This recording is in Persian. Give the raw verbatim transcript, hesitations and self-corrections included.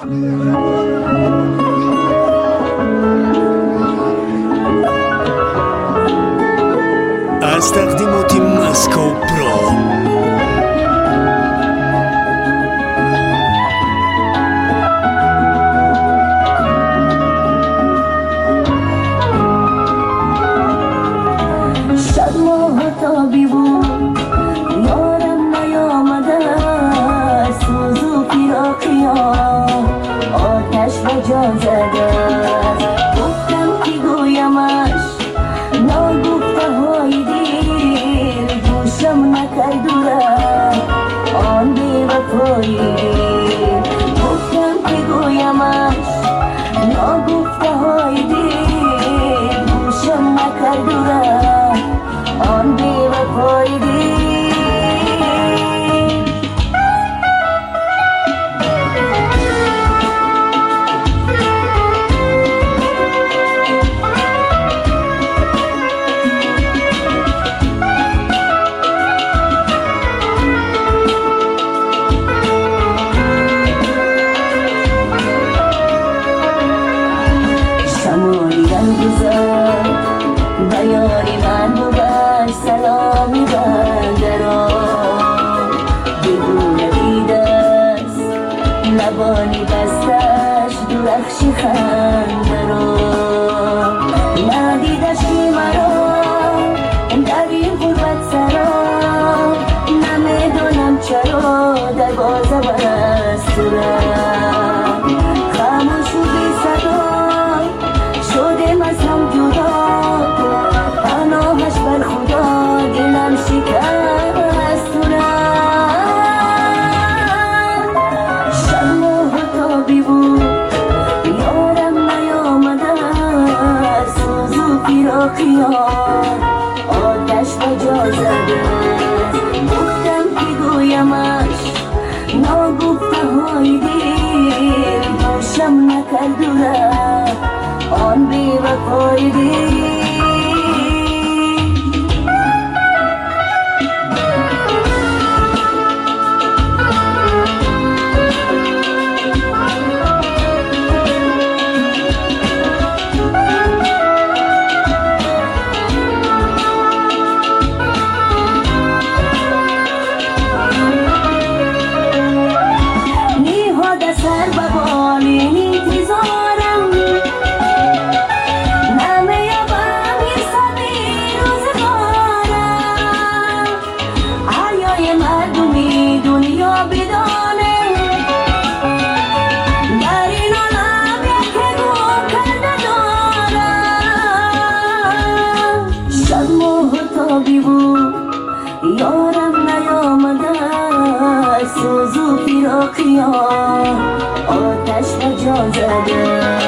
از تقدیمات مسکو برو. شب ماهتابی بود یارم نیامده، سوز و پیراقیان آتش به جا زده. گفتم که گویمش ناگفته های دیر، گوشم نکرد و رفت آن بی وفایی دیر. گفتم که گویمش ناگفته های دیر، گوشم نکرد و رفت آن بی وفایی دیر. شمالی برگذار و یاری من بود سلامی بنده را، بدون دیدست لبانی بستش درخشی خنده را. ندیدشی مرا در این غربت سرا، نمیدونم چرا در بازه بست رفت. خاموش و بی صدا شدم از هم جدا، پناهش بر خدا دلم شکست و رفت. شب ماهتابی بود یارم نیامده، سوز و پیراقیان آتش به جا زده. گفتم که گویمش ناگفته های دیر، گوشم نکرد و رفت آن بی وفای دیر. نیهاده سر به بالین انتظارم، نمیابم این سبی روزگارم. حیای مردمی دنیا بدانه، در این عالم یک گم کرده دارم. شب ماهتابی بود یارم نیامده، سوز و پیراقیان آتش به جا زده.